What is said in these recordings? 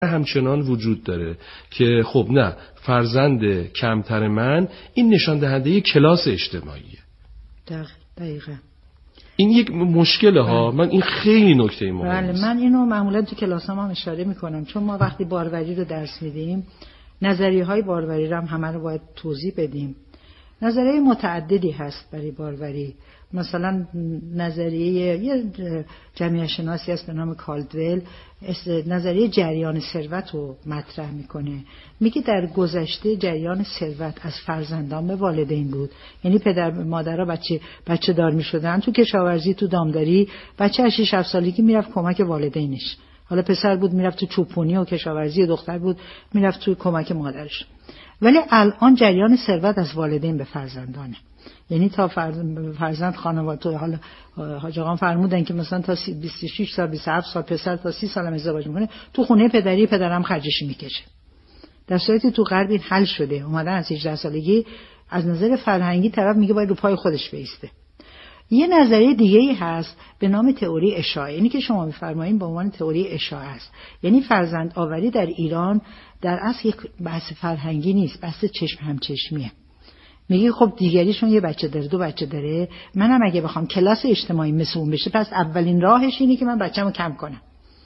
همچنان وجود داره که خب نه، فرزند کمتر من این نشان دهنده کلاس اجتماعیه. دقیقاً این یک مشکله ها. من این خیلی نکته مهمه. بله، من اینو معمولا تو کلاسام هم اشاره میکنم، چون ما وقتی باروری رو درس میدیم نظریه‌های باروری رو هم همه رو باید توضیح بدیم. نظریه متعددی هست برای باروری. مثلا نظریه یه جمعیت شناسی هست به نام کالدول، نظریه جریان ثروت رو مطرح میکنه. میگه در گذشته جریان ثروت از فرزندان به والدین بود، یعنی پدر مادرها بچه دار میشدن، تو کشاورزی تو دامداری بچه 6-7 سالگی میرفت کمک والدینش، حالا پسر بود میرفت تو چوپونی و کشاورزی، دختر بود میرفت تو کمک مادرش. ولی الان جریان ثروت از والدین به فرزندانه، یعنی تا فرزند خانواده، حالا حاج آقا فرمودن که مثلا تا 26 سال 27 سال پسر تا 30 سال هم ازدواج میکنه، تو خونه پدرم خرجش میکشه. در صورتی تو غرب این حل شده، اومدن از 18 سالگی از نظر فرهنگی طرف میگه باید رو پای خودش بایسته. یه نظریه دیگه ای هست به نام تئوری اشاعه، اینی که شما میفرمایید به عنوان تئوری اشاعه است. یعنی فرزند آوری در ایران در اصل یک بحث فرهنگی نیست، بحث چشم همچشمیه. میگه خب دیگریشون یه بچه داره، 2 بچه داره، منم اگه بخوام کلاس اجتماعی مثل اون بشه، پس اولین راهش اینه که من بچه‌مو کم کنم.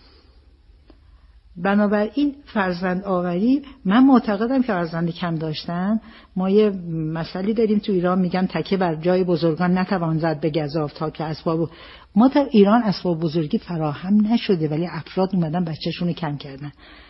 بنابراین فرزند آوری، من معتقدم که فرزند کم داشتن، ما یه مسئله داریم تو ایران میگن تکه بر جای بزرگان نتوان زد به گزاف، تا که اسباب ما در ایران اسباب بزرگی فراهم نشده ولی افراد اومدن بچه‌شون رو کم کردن.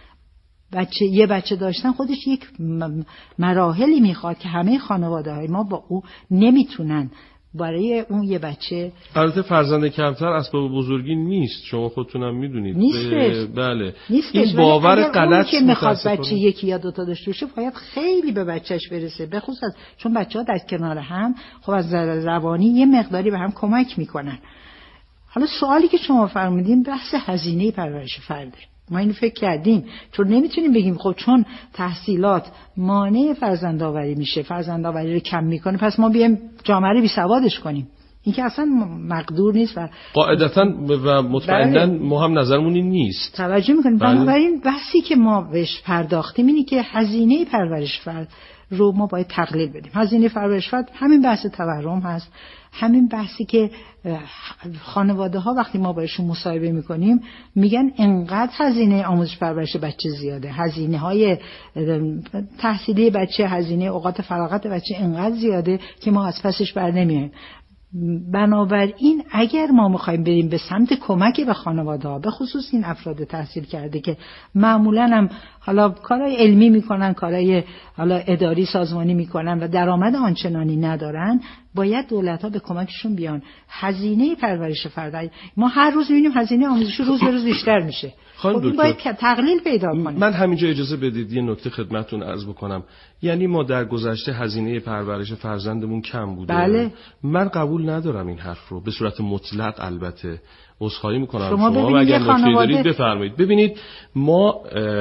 یه بچه داشتن خودش یک مراحلی میخواد که همه خانواده‌های ما با او نمیتونن برای اون یه بچه. البته فرزند کمتر اسباب بزرگی نیست، شما خودتونم میدونید. بله نیستش. این باور غلط که میخواد بچه یکی یا 2 تا داشته باشه باید خیلی به بچهش برسه، به خصوص چون بچه‌ها در کنار هم خب از روانی یه مقداری به هم کمک میکنن. حالا سوالی که شما فرمودین بحث هزینه پرورش فرده، ما اینو فکر کردیم، چون نمیتونیم بگیم خب چون تحصیلات مانع فرزندآوری میشه، فرزندآوری رو کم میکنه، پس ما بیایم جامعه رو بیسوادش کنیم. این که اصلا مقدور نیست و قاعدتاً و مطمئناً ما هم نظرمون این نیست. توجه میکنیم. بنابراین بحثی که ما بهش پرداختیم اینه که هزینه پرورش فرد رو ما باید تقلیل بدیم. هزینه پرورش فرد همین بحث تورم هست، همین بحثی که خانواده ها وقتی ما باشون مصاحبه میکنیم میگن انقدر هزینه آموزش پرورش بچه زیاده، هزینه های تحصیلی بچه، هزینه اوقات فراغت بچه انقدر زیاده که ما از پسش بر نمیاییم. بنابراین اگر ما میخوایم بریم به سمت کمک به خانواده ها، به خصوص این افراد تحصیل کرده که معمولا هم حالا کارهای علمی میکنن، کارهای حالا اداری سازمانی میکنن و درآمد آنچنانی ندارن، باید دولت ها به کمکشون بیان. هزینه پرورش فرد، ما هر روز میبینیم هزینه آموزشی روز به روز بیشتر میشه. خب باید تقلیل پیدا کنیم. من همینجا اجازه بدید یه نکته خدمتتون عرض بکنم. یعنی ما در گذشته هزینه پرورش فرزندمون کم بوده. بله. من قبول ندارم این حرف رو به صورت مطلق. البته عذرخواهی میکنم شما اگر نکته دارید بفرمایید. ببینید ما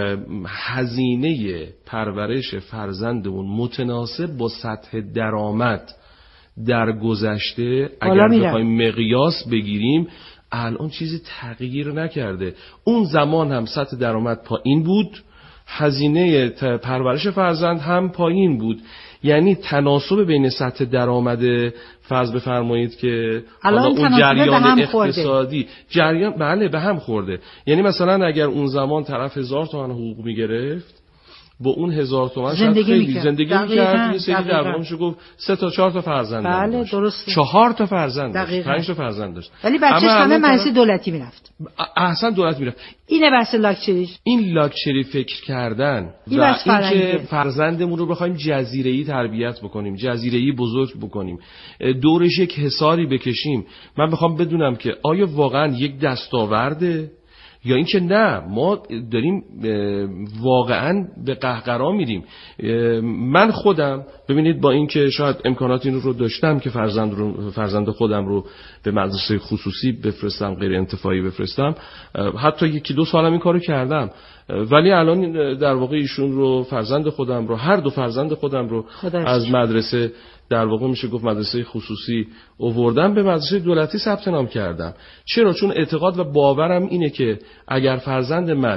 هزینه پرورش فرزندمون متناسب با سطح درآمد در گذشته اگر بخوایم مقیاس بگیریم الان چیزی تغییر نکرده. اون زمان هم سطح درآمد پایین بود، هزینه پرورش فرزند هم پایین بود. یعنی تناسب بین سطح درآمد فرض بفرمایید که حالا اون جریان اقتصادی بله به هم خورده. یعنی مثلا اگر اون زمان طرف 1000 تومان حقوق میگرفت، با اون 1000 تومان زندگی میکرد. یه سری درآمدشو گفت 3 تا 4 تا فرزند بله داشت. درسته. 4 تا فرزند داشت، 5 تا فرزند داشت. ولی بچه‌ش همه مدرسه دولتی میرفت. احسن دولت میرفت. اینه بحث لاکچریش. این لاکچری فکر کردن و اینکه فرزندمون رو بخوایم جزیره‌ای تربیت بکنیم، جزیره‌ای بزرگ بکنیم، دورش یک حصاری بکشیم. من بخوام بدونم که آیا واقعا یک دستاورده یا اینکه نه ما داریم واقعا به قهقرا میریم. من خودم ببینید با اینکه شاید امکانات این رو داشتم که فرزند خودم رو به مدرسه خصوصی بفرستم، غیر انتفاعی بفرستم، حتی 1-2 سالم این کارو کردم، ولی الان در واقع ایشون رو فرزند خودم رو، هر 2 فرزند خودم رو از مدرسه در واقع میشه گفت مدرسه خصوصی آوردم به مدرسه دولتی ثبت نام کردم. چرا؟ چون اعتقاد و باورم اینه که اگر فرزند من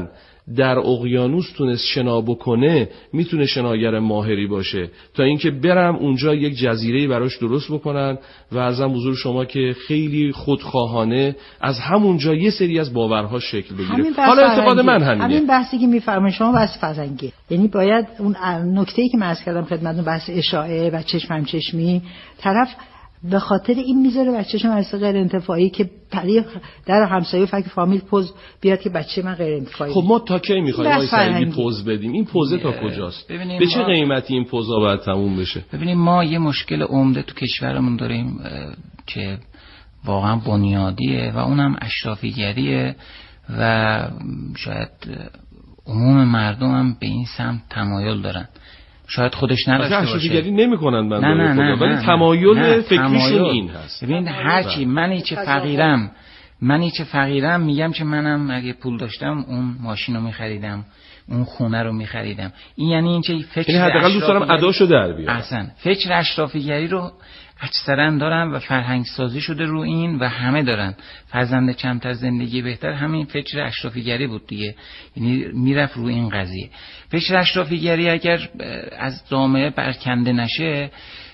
در اقیانوس تونست شنا بکنه میتونه شناگر ماهری باشه، تا اینکه برم اونجا یک جزیره براش درست بکنن و عرضم حضور شما که خیلی خودخواهانه از همونجا یه سری از باورها شکل بگیره. حالا اعتقاد من همینه. همین بحثی که میفرمایید شما بحث فرهنگی، یعنی باید اون نکته‌ای که من عرض کردم خدمتتون بحث اشاعه و چشم همچشمی، طرف به خاطر این میذاره بچه‌ش مدرسه غیر انتفاعی که در همسایه و فکر فامیل پوز بیاد که بچه من غیر انتفاعی. خب ما تا کی می‌خوایم آقای سعیدی پوز بدیم؟ این پوزه تا کجاست؟ به چه قیمتی این پوزا باید تموم بشه؟ ببینیم ما یه مشکل عمده تو کشورمون داریم که واقعا بنیادیه و اونم اشرافیگریه و شاید عموم مردم هم به این سمت تمایل دارن. شاید خودش نداشته باشه. اشرافیگری نمی‌کنن بنده خدا، ولی تمایل فکریشون این هست. ببین هرچی منی چه فقیرم میگم که منم اگه پول داشتم اون ماشینو می‌خریدم، اون خونه رو می‌خریدم. این یعنی این چه فکر، یعنی حداقل دوست دارم اداشو در بیارم. اصلا فکر اشرافیگری رو اکثرا دارن و فرهنگ سازی شده رو این و همه دارن. فرزند کمتر زندگی بهتر همین فکر اشرافیگری بود دیگه، یعنی میرفت رو این قضیه. فکر اشرافیگری اگر از جامعه برکنده نشه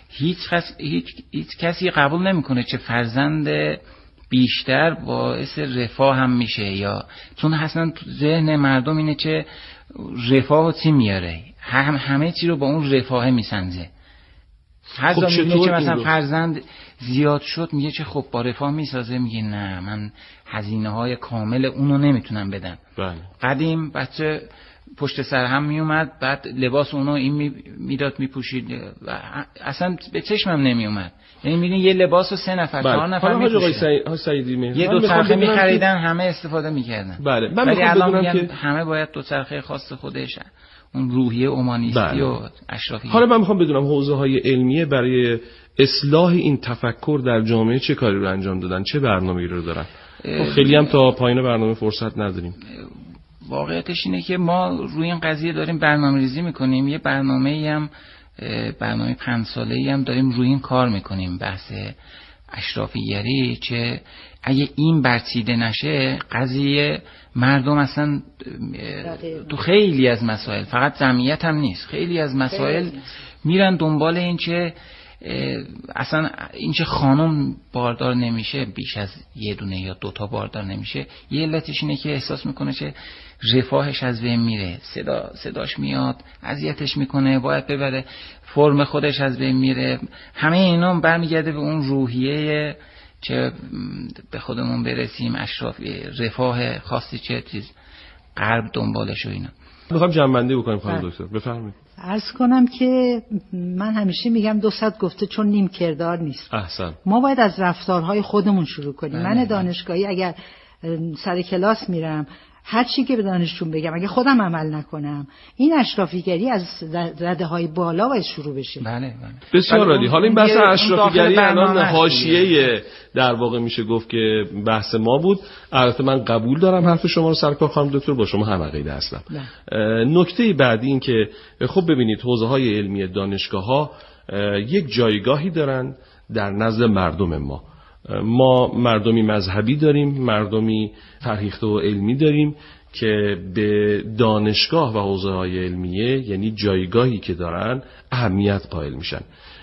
هیچ کسی قبول نمیکنه چه فرزند بیشتر باعث رفاه هم میشه، یا چون اصلا تو ذهن مردم اینه چه رفاه چی میاره، همه چی رو با اون رفاه میسنجه. هر خب میگه که مثلا فرزند زیاد شد میگه که خب با رفاه میسازه، میگه نه من هزینه های کامل اونو نمیتونم بدم. بله. قدیم بچه پشت سر هم میومد، بعد لباس اونو این میداد میپوشید و اصلا به چشمم نمیومد، یعنی میگن یه لباسو 3 نفر 4 نفر میپوشن. یه 2 چرخه میخریدن همه استفاده میکردن. بله. من ولی الان میگم که همه باید 2 چرخه خاص خودش، اون روحیه اومانیستی بله. و اشرافی. حالا من میخوام بدونم حوزه‌های علمیه برای اصلاح این تفکر در جامعه چه کاری رو انجام دادن، چه برنامه‌ای رو دارن؟ خیلی هم تا پایان برنامه فرصت نداریم. واقعیتش اینه که ما روی این قضیه داریم برنامه‌ریزی میکنیم، یه برنامه‌ای هم برنامه 5 ساله‌ای هم داریم روی این کار میکنیم، بحث اشرافیگری، که اگه این برچیده نشه قضیه مردم اصلا تو خیلی از مسائل، فقط جمعیت هم نیست، خیلی از مسائل میرن دنبال این که اصلا این که خانم باردار نمیشه بیش از 1 یا 2 تا باردار نمیشه، یه علتش اینه که احساس میکنه که رفاهش از بین میره، صداش میاد اذیتش میکنه، باید ببره، فرم خودش از بین میره. همه اینا برمیگرده به اون روحیه که به خودمون برسیم، اشرافی رفاه خاصی چه چیز غرب دنبالش و اینا. میخوام جمع‌بندی بکنیم خانم دکتر، بفرمایید. عرض کنم که من همیشه میگم 200 گفته چون نیم کردار نیست. احسن. ما باید از رفتارهای خودمون شروع کنیم. من دانشگاهی اگر سر کلاس میرم هر چی که به دانشجوم بگم اگه خودم عمل نکنم، این اشرافیگری از رده‌های بالا باید شروع بشه. بله. بسیار عالی. حالا این بحث اشرافیگری الان حاشیه در واقع میشه گفت که بحث ما بود. البته من قبول دارم حرف شما رو سرکار خانم دکتر، با شما هم عقیده هستم. نکته بعدی این که خب ببینید حوزه‌های علمی دانشگاه‌ها یک جایگاهی دارن در نزد مردم ما. ما مردمی مذهبی داریم، مردمی فرهیخته و علمی داریم که به دانشگاه و حوزه‌های علمیه، یعنی جایگاهی که دارن، اهمیت قائل میشن.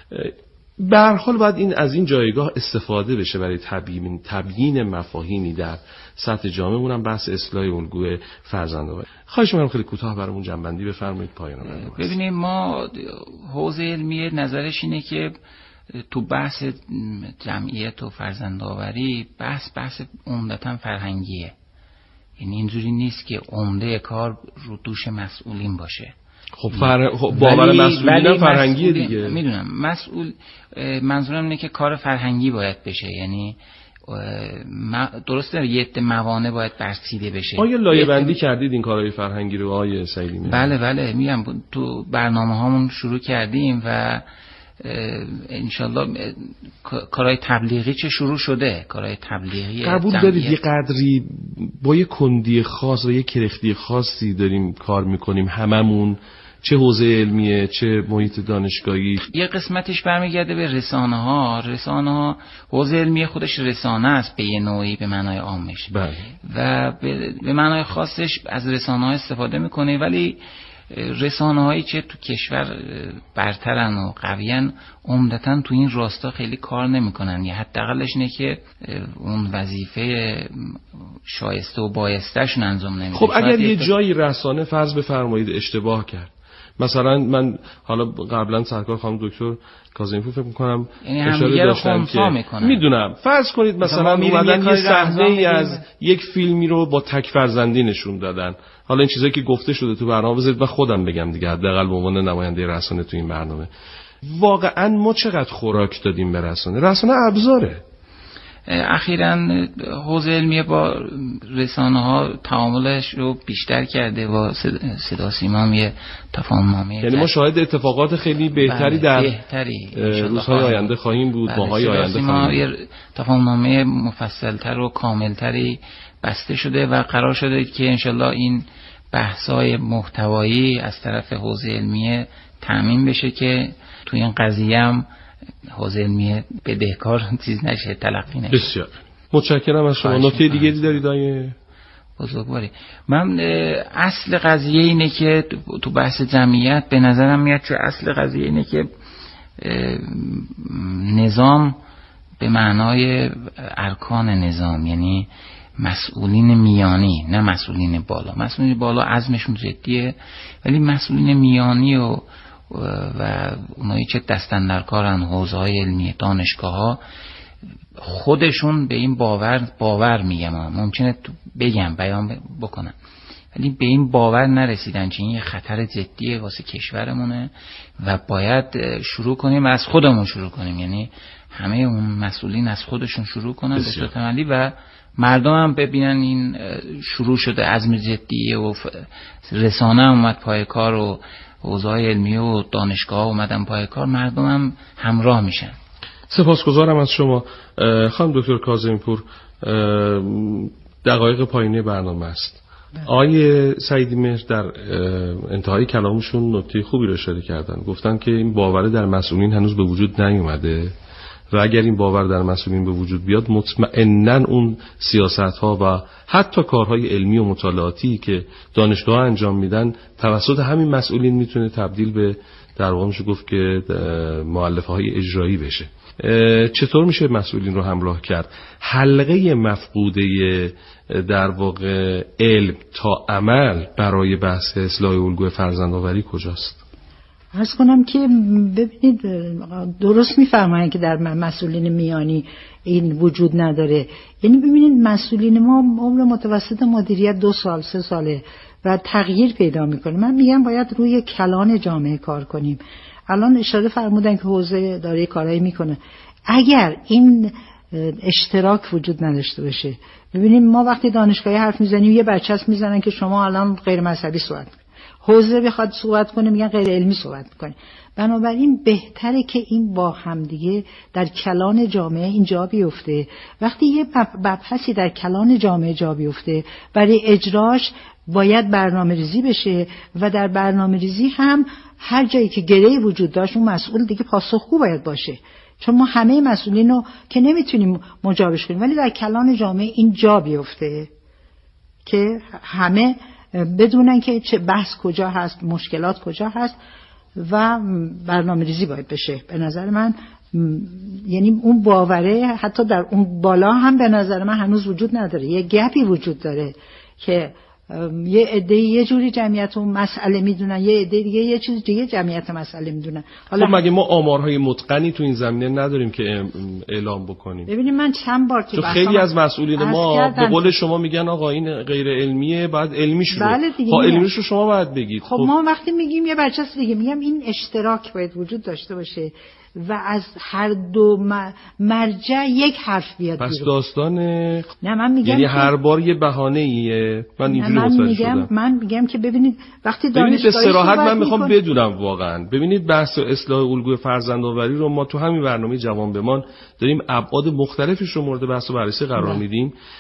به هر حال باید از این جایگاه استفاده بشه برای تبیین مفاهیمی در سطح جامعه، اونم بحث اصلاح الگوی فرزندآوری. خواهش می‌کنم خیلی کوتاه برامون جنبندی بفرمایید پایان برنامه. ببینید ما حوزه علمیه نظرش اینه که تو بحث جمعیت و فرزندآوری بحث عمدتاً فرهنگیه، یعنی اینجوری نیست که عمده کار رو دوش مسئولین باشه. خب باور مسئولین هم فرهنگیه دیگه. میدونم مسئول، منظورم اینه که کار فرهنگی باید بشه، یعنی درسته یه عده موانع باید برچیده بشه. آیا لایه بندی کردید این کارهای فرهنگی رو آقای سعیدی؟ بله میگم تو برنامه‌هامون شروع کردیم و انشالله کارهای تبلیغی چه شروع شده، کارهای تبلیغی. قبول دارید یه قدری با یه کندی خاص و یه کرختی خاصی داریم کار میکنیم هممون چه حوزه علمیه چه محیط دانشگاهی. یه قسمتش برمیگرده به رسانه‌ها حوزه علمی خودش رسانه است به یه نوعی به معنای عامش. بله. و به معنای خاصش از رسانه‌ها استفاده میکنه، ولی رسانه‌هایی که تو کشور برترن و قویان عمدتاً تو این راستا خیلی کار نمی‌کنن، یا حداقلش اینه که اون وظیفه شایسته و بایسته‌شون انجام نمیده. خب اگر یه جایی رسانه فرض بفرمایید اشتباه کرد، مثلا من حالا قبلا سرکار خانم دکتر کاظمی فکر می‌کنم اشاره داشتن که میدونم فرض کنید مثلا اومدن یه صحنه‌ای از یک فیلمی رو با تک فرزندی نشون دادن. حالا این چیزایی که گفته شده تو برنامه بذارید من خودم بگم دیگه، حداقل به عنوان نماینده رسانه تو این برنامه. واقعا ما چقدر خوراک دادیم به رسانه؟ رسانه ابزاره. اخیراً حوزه علمیه با رسانه‌ها تعاملش رو بیشتر کرده و صدا سیما یه تفاهم‌نامه، یعنی ما شاهد اتفاقات خیلی بهتری در روزهای آینده خواهیم بود، ماهای آینده خواهیم بود. یه تفاهم‌نامه مفصل‌تر و کاملتری بسته شده و قرار شده که انشالله این بحث‌های محتوایی از طرف حوزه علمیه تأمین بشه که توی این قضیه هم حوزه علمیه بدهکار چیز نشه، تلقی نشه. بسیار متشکرم از شما. نکته دیگه دارید آقای بزرگواری؟ من اصل قضیه اینه که تو بحث جمعیت به نظرم میاد که اصل قضیه اینه که نظام به معنای ارکان نظام، یعنی مسئولین میانی نه مسئولین بالا. مسئولین بالا عزمشون جدیه، ولی مسئولین میانی و اونایی که دستن در کارن، حوزه‌های علمی، دانشگاه‌ها، خودشون به این باور میگم، ممکنه بگم بیان بکنم، ولی به این باور نرسیدن که این یه خطر جدیه واسه کشورمونه و باید شروع کنیم از خودمون شروع کنیم، یعنی همه اون مسئولین از خودشون شروع کنن به صورت عملی و مردم هم ببینن این شروع شده عزم جدیه و رسانه هم اومد پای کار و حوزه‌های علمی و دانشگاه اومدن پای کار، مردم هم همراه میشن. سپاسگزارم از شما. خانم دکتر کاظمی پور، دقایق پایانی برنامه است. آقای سعیدی مهر در انتهای کلامشون نکته خوبی رو اشاره کردن، گفتن که این باور در مسئولین هنوز به وجود نیومده و اگر این باور در مسئولین به وجود بیاد مطمئناً اون سیاست‌ها و حتی کارهای علمی و مطالعاتی که دانشگاه انجام میدن توسط همین مسئولین میتونه تبدیل به در واقع میشه گفت که مؤلفه‌های اجرایی بشه. چطور میشه مسئولین رو همراه کرد؟ حلقه مفقوده در واقع علم تا عمل برای بحث اصلاح الگوی فرزندآوری کجاست؟ عرض کنم که ببینید درست میفرمایند که در مسئولین میانی این وجود نداره. یعنی ببینید مسئولین ما عمر متوسط مدیریت 2 سال 3 ساله و تغییر پیدا میکنه. من میگم باید روی کلان جامعه کار کنیم. الان اشاره فرمودن که حوزه داره کارایی میکنه. اگر این اشتراک وجود نداشته باشه، ببینیم ما وقتی دانشگاهی حرف میزنیم یه برچسب میزنن که شما الان غیر مذهبی صحبت کنید، حوزه بخواد صحبت کنه میگن غیر علمی صحبت میکنه. بنابراین بهتره که این با همدیگه در کلان جامعه اینجا بیفته. وقتی یه مبحثی در کلان جامعه جا بیفته، برای اجراش باید برنامه ریزی بشه و در برنامه ریزی هم هر جایی که گره‌ای وجود داشت اون مسئول دیگه پاسخگو باید باشه، چون ما همه مسئولین رو که نمیتونیم مجابش کنیم، ولی در کلان جامعه این جا بیفته که همه بدونن که چه بحث کجا هست، مشکلات کجا هست و برنامه ریزی باید بشه. به نظر من یعنی اون باوره حتی در اون بالا هم به نظر من هنوز وجود نداره، یه گپی وجود داره که یه عده یه جوری جمعیت اون مسئله میدونن، یه عده دیگه یه چیز دیگه جمعیت مسئله میدونن. حالا خب مگه ما آمارهای متقنی تو این زمینه نداریم که اعلام بکنیم؟ ببینید من چند بار تو خیلی از مسئولین ما به قول شما میگن آقا این غیر علمیه، بعد علمی شروع. بله علمیش رو شما باید بگید. خب ما وقتی میگیم یه برچسب دیگه میگم این اشتراک باید وجود داشته باشه و از هر دو مرجع یک حرف بیاد. پس داستان نه من میگم یعنی هر بار یه بهانه‌ایه. من اینجوری متوجه شدم. من میگم که ببینید وقتی دانشگاهی به صراحت من میخوام بدونم واقعا. ببینید بحث اصلاح الگوی فرزندآوری رو ما تو همین برنامه جوان بمان داریم ابعاد مختلفش رو مورد بحث و بررسی قرار میدیم.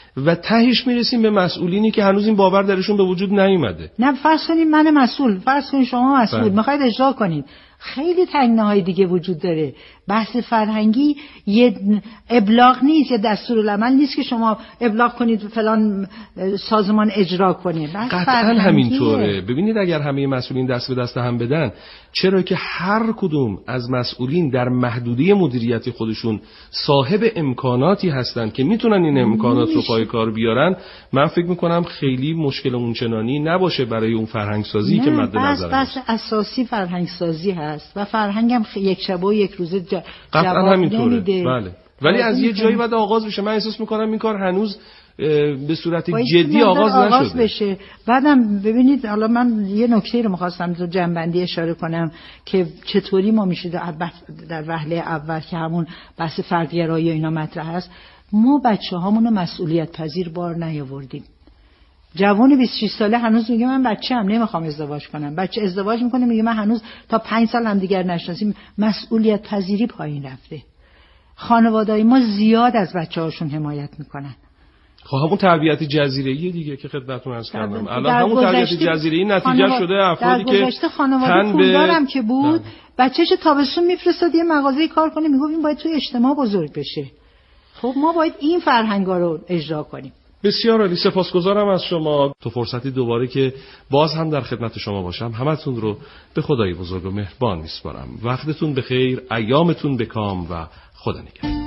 و تهش میرسیم به مسئولینی که هنوز این باور درشون به وجود نیومده. نه فرض کنید من مسئول، فرض کنید شما مسئول، میخواید اجرا کنید. خیلی تنگناهای دیگه وجود داره. بحث فرهنگی یه ابلاغ نیست، یه دستورالعمل نیست که شما ابلاغ کنید فلان سازمان اجرا کنه. قطعا همینطوره. ببینید اگر همه مسئولین دست به دست هم بدن، چرا که هر کدوم از مسئولین در محدوده مدیریتی خودشون صاحب امکاناتی هستن که میتونن این امکانات رو پای کار بیارن، من فکر میکنم خیلی مشکل اونچنانی نباشه برای اون فرهنگ سازی که مد نظر است. بس اساسی فرهنگ سازی هست و فرهنگ هم یک شبه و یک روزه قطعا همینطوره. بله. ولی از یه جایی بعد آغاز بشه. من احساس میکنم این کار هنوز به صورت جدی آغاز بشه. بعدم ببینید، حالا من یه نکته رو می‌خواستم تو جنبندی اشاره کنم که چطوری ما میشه در وهله اول که همون بحث فردگرایی و اینا مطرح هست، ما بچه‌هامون رو مسئولیت پذیر بار نیاوردیم. جوان 26 ساله هنوز میگه من بچه‌ام نمیخوام ازدواج کنم. بچه ازدواج میکنه میگه من هنوز تا 5 سال هم دیگر نشناسیم. مسئولیت پذیری پایین رفته. خانواده‌های ما زیاد از بچه‌هاشون حمایت میکنن. خب همون تربیت جزیره‌ای دیگه که خدمتتون عرض کردم. الان همون تربیت جزیره‌ای نتیجه شده افرادی که خانواده پولدارم که بود، بچه‌ش تابستون میفرستاد یه مغازه کار کنه، میگفت این باید توی اجتماع بزرگ بشه. خب ما باید این فرهنگا رو اجرا کنیم. بسیار عالی، سپاسگزارم از شما. تو فرصتی دوباره که باز هم در خدمت شما باشم، همتون رو به خدای بزرگ و مهربان میسپارم. وقتتون بخیر، ایامتون بکام و خدا نگهدار.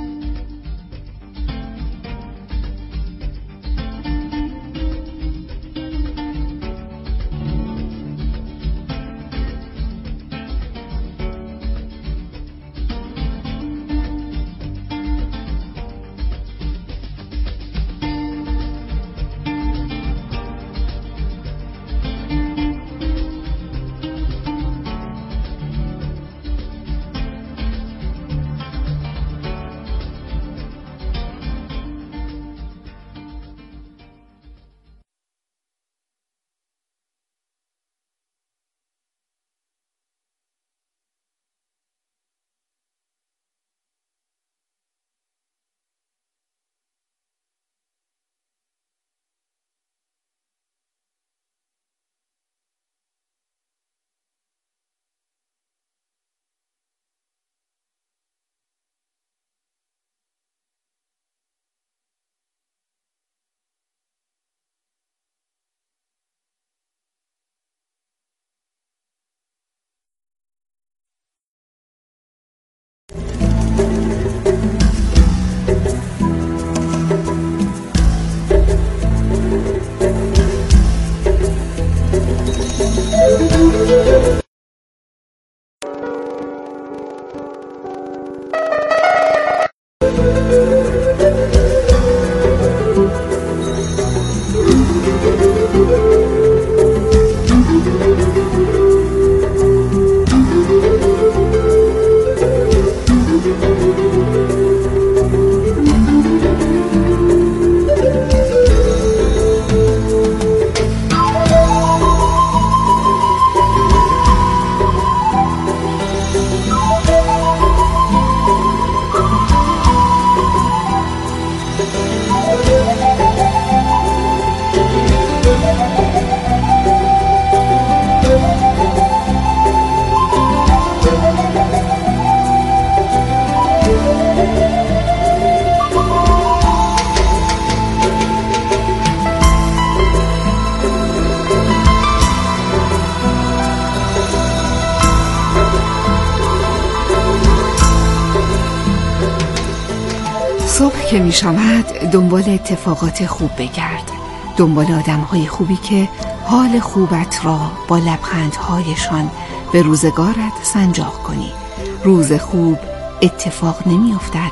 صبح که می شود دنبال اتفاقات خوب بگرد، دنبال آدم‌های خوبی که حال خوبت را با لبخندهایشان به روزگارت سنجاق کنی. روز خوب اتفاق نمی افتد،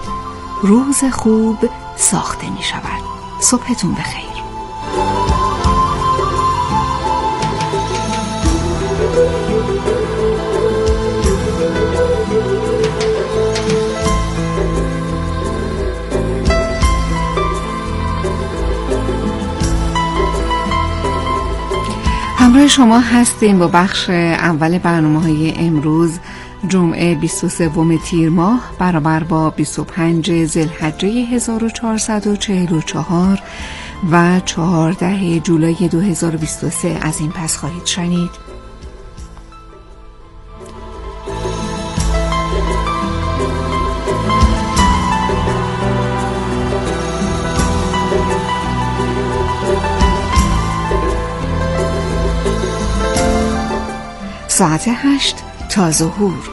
روز خوب ساخته می شود. صبحتون بخیر. همراه شما هستیم با بخش اول برنامه‌های امروز جمعه 23 تیر ماه برابر با 25 ذوالحجه 1444 و 14 جولای 2023 از این پس خواهید شنید. ساعت 8 تا ظهور.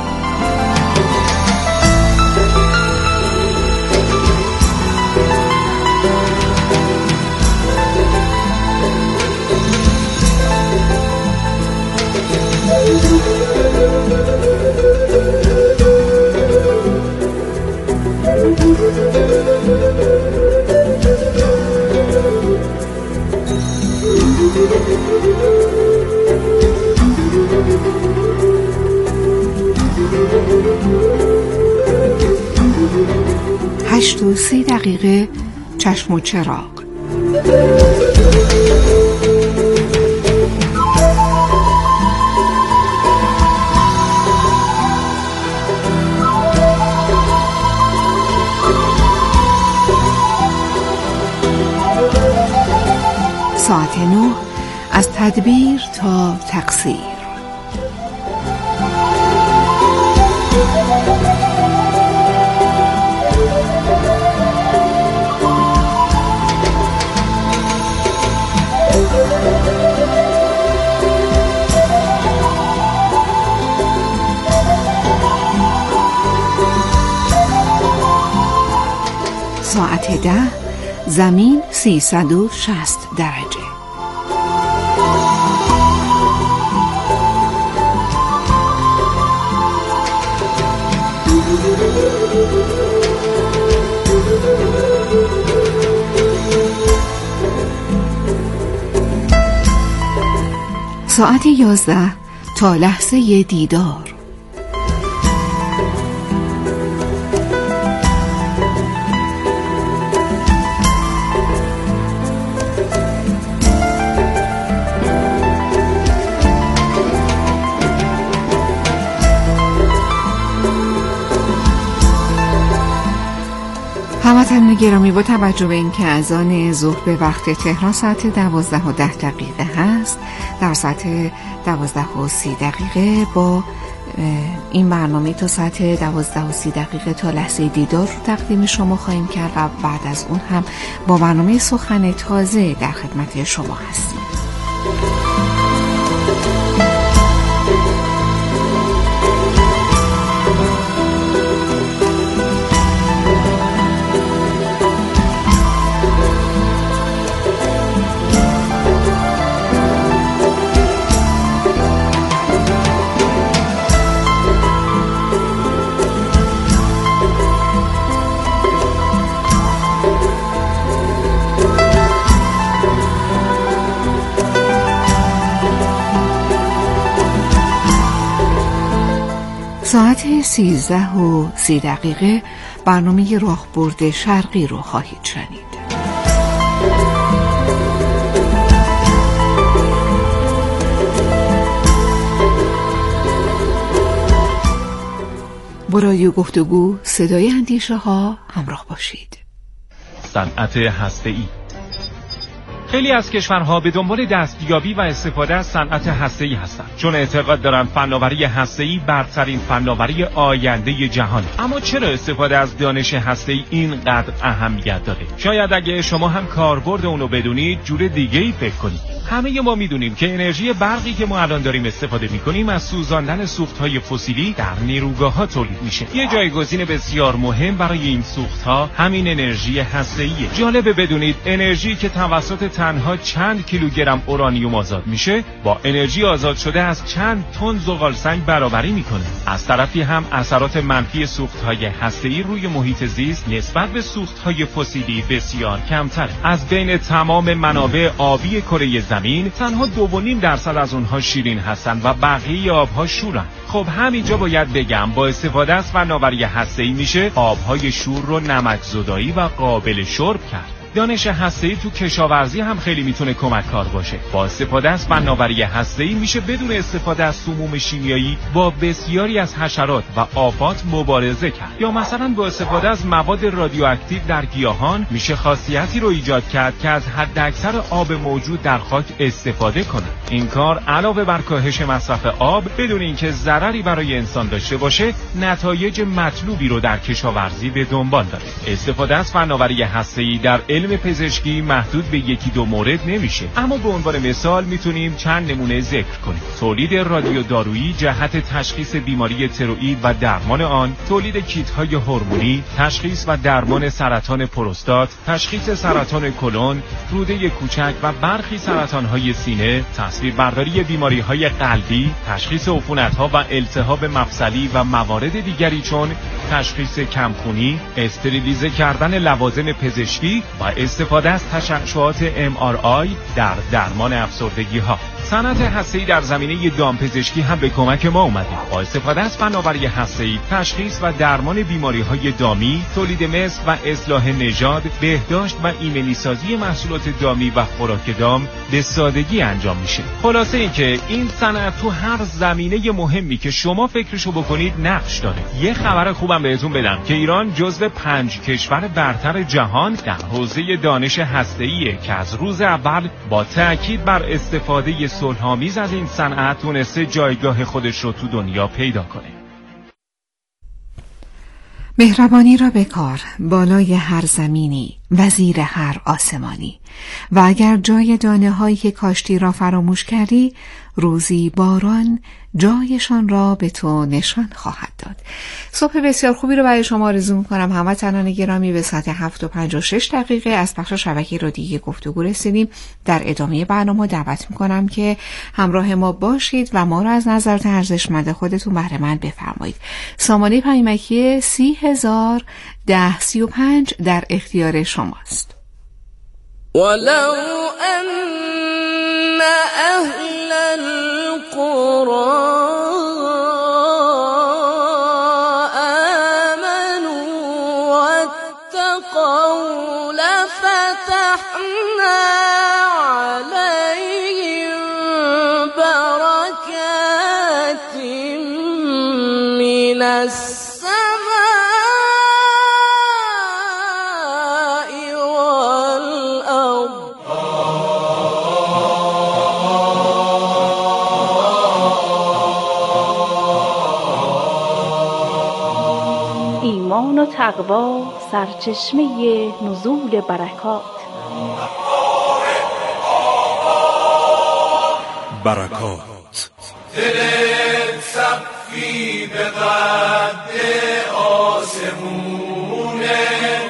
هشت و 30 دقیقه چشم و چراغ. ساعت 9 از تدبیر تا تقصیر. ساعت 10 زمین 360 درجه. ساعت 11 تا لحظه دیدار. هموطنان گرامی، با توجه به اینکه اذان ظهر به وقت تهران ساعت 12:10 هست، در ساعت 12:30 با این برنامه تا ساعت 12:30 تا لحظه دیدار رو تقدیم شما خواهیم کرد و بعد از اون هم با برنامه سخن تازه در خدمت شما هستیم. ساعت 13:30 برنامه راهبرد شرقی رو خواهید شنید. با رادیو گفتگو صدای اندیشه ها همراه باشید. صنعت هسته‌ای. خیلی از کشورها به دنبال دستیابی و استفاده از صنعت هسته‌ای هستند، چون اعتقاد دارند فناوری هسته‌ای برترین فناوری آینده جهان. اما چرا استفاده از دانش هسته‌ای اینقدر اهمیت داره؟ شاید اگه شما هم کاربرد اونو بدونید جور دیگه‌ای فکر کنید. همه ما میدونیم که انرژی برقی که ما الان داریم استفاده میکنیم از سوزاندن سوخت‌های فسیلی در نیروگاه‌ها تولید میشه. یه جایگزین بسیار مهم برای این سوخت‌ها همین انرژی هسته‌ایه. جالبه بدونید انرژی که توسط تنها چند کیلوگرم اورانیوم آزاد میشه با انرژی آزاد شده از چند تن زغالسنگ برابری میکنه. از طرفی هم اثرات منفی سوخت‌های هسته‌ای روی محیط زیست نسبت به سوخت‌های فسیلی بسیار کمتره. از بین تمام منابع آبی کره زمین تنها 2.5% از اونها شیرین هستن و بقیه آبها شورن. خب همینجا باید بگم با استفاده از فناوری هسته‌ای میشه آبهای شور رو نمک‌زدایی و قابل شرب کرد. دانش هسته‌ای تو کشاورزی هم خیلی میتونه کمک کار باشه. با استفاده از فناوری هسته‌ای میشه بدون استفاده از سموم شیمیایی با بسیاری از حشرات و آفات مبارزه کرد. یا مثلا با استفاده از مواد رادیواکتیو در گیاهان میشه خاصیتی رو ایجاد کرد که از حداکثر آب موجود در خاک استفاده کنه. این کار علاوه بر کاهش مصرف آب بدون اینکه ضرری برای انسان داشته باشه، نتایج مطلوبی رو در کشاورزی به دنبال داره. استفاده از فناوری هسته‌ای در علم پزشکی محدود به یکی دو مورد نمیشه، اما به عنوان مثال میتونیم چند نمونه ذکر کنیم. تولید رادیودارویی جهت تشخیص بیماری تروئید و درمان آن، تولید کیت‌های هورمونی، تشخیص و درمان سرطان پروستات، تشخیص سرطان کلون، روده کوچک و برخی سرطان‌های سینه، تصویربرداری بیماری‌های قلبی، تشخیص عفونت‌ها و التهاب مفصلی و موارد دیگری چون تشخیص کمخونی، استریلیزه کردن لوازم پزشکی و استفاده از تشعشعات MRI در درمان افسردگی‌ها. صنعت هسته‌ای در زمینه دامپزشکی هم به کمک ما اومده. با استفاده از فناوری هسته‌ای، تشخیص و درمان بیماری‌های دامی، تولید مثل و اصلاح نژاد، بهداشت و ایمنی‌سازی محصولات دامی و خوراک دام به سادگی انجام میشه. خلاصه اینکه این صنعت تو هر زمینه مهمی که شما فکرشو بکنید نقش داره. یه خبر خوبم بهتون بدم که ایران جزو 5 کشور برتر جهان در حوزه دانش هسته‌ایه که از روز اول با تأکید بر استفاده صلح‌آمیز از این صنعت تونسته جایگاه خودش رو تو دنیا پیدا کنه. مهربانی را به کار، بالای هر زمینی، وزیر هر آسمانی. و اگر جای دانه هایی که کاشتی را فراموش کردی، روزی باران جایشان را به تو نشان خواهد داد. صبح بسیار خوبی رو برای شما آرزو می‌کنم. هموطنان گرامی، به ساعت 7:56 از بخش شبکه رادیویی گفتگو رسیدیم. در ادامه برنامه دعوت می‌کنم که همراه ما باشید و ما را از نظرات ارزشمند خودتون بهره مند بفرمایید. سامانه پیامکی 301035 در اختیار شماست. ولو أن أهل القرى آمنوا واتقوا لفتحنا عليهم بركات من ایمان و تقوا سرچشمه نزول برکات. دلت صفی به قد آسمونه،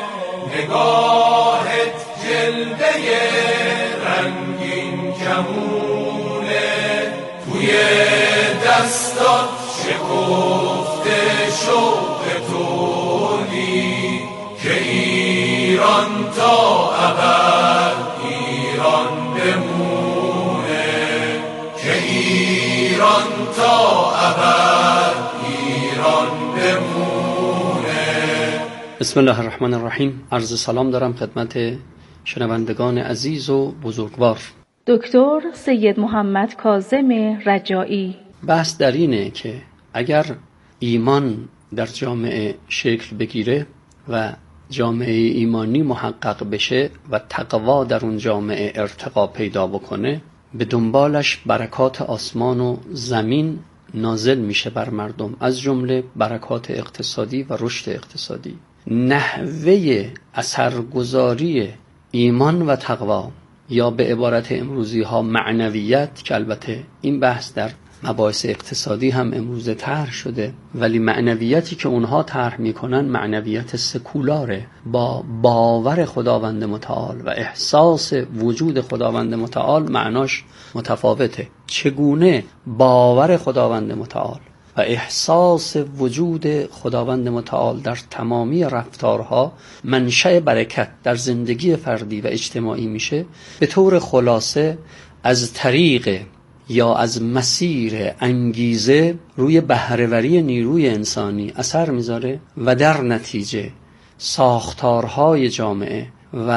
نگاهت جلده رنگین کمونه، توی دستات شکفته شوق تونی که ایران تا ابد ایران بمونه، که ایران تا ابد ایران بمونه. بسم الله الرحمن الرحیم. عرض سلام دارم خدمت شنوندگان عزیز و بزرگوار. دکتر سید محمد کاظم رجایی. بحث در اینه که اگر ایمان در جامعه شکل بگیره و جامعه ایمانی محقق بشه و تقوا در اون جامعه ارتقا پیدا بکنه، به دنبالش برکات آسمان و زمین نازل میشه بر مردم، از جمله برکات اقتصادی و رشد اقتصادی. نحوه اثرگذاری ایمان و تقوا، یا به عبارت امروزی ها معنویت، که البته این بحث در مباحث اقتصادی هم امروزه طرح شده، ولی معنویتی که اونها طرح میکنن معنویت سکولاره، با باور خداوند متعال و احساس وجود خداوند متعال معناش متفاوته. چگونه باور خداوند متعال و احساس وجود خداوند متعال در تمامی رفتارها منشأ برکت در زندگی فردی و اجتماعی میشه، به طور خلاصه از طریق یا از مسیر انگیزه روی بهره‌وری نیروی انسانی اثر میذاره و در نتیجه ساختارهای جامعه و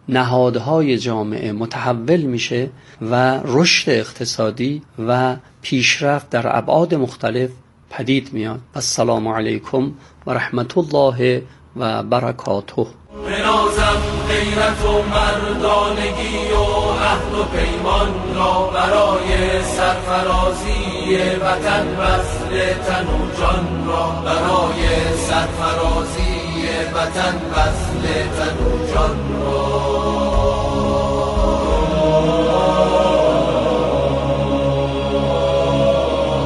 نهادهای جامعه متحول میشه و رشد اقتصادی و پیشرفت در ابعاد مختلف پدید میاد. السلام علیکم و رحمت الله و برکاته. بنازم غیرت و مردانگی و عهد و پیمان را برای سرفرازی وطن، وصل تن و جان را برای سرفرازی وطن، وصل تن و جان را.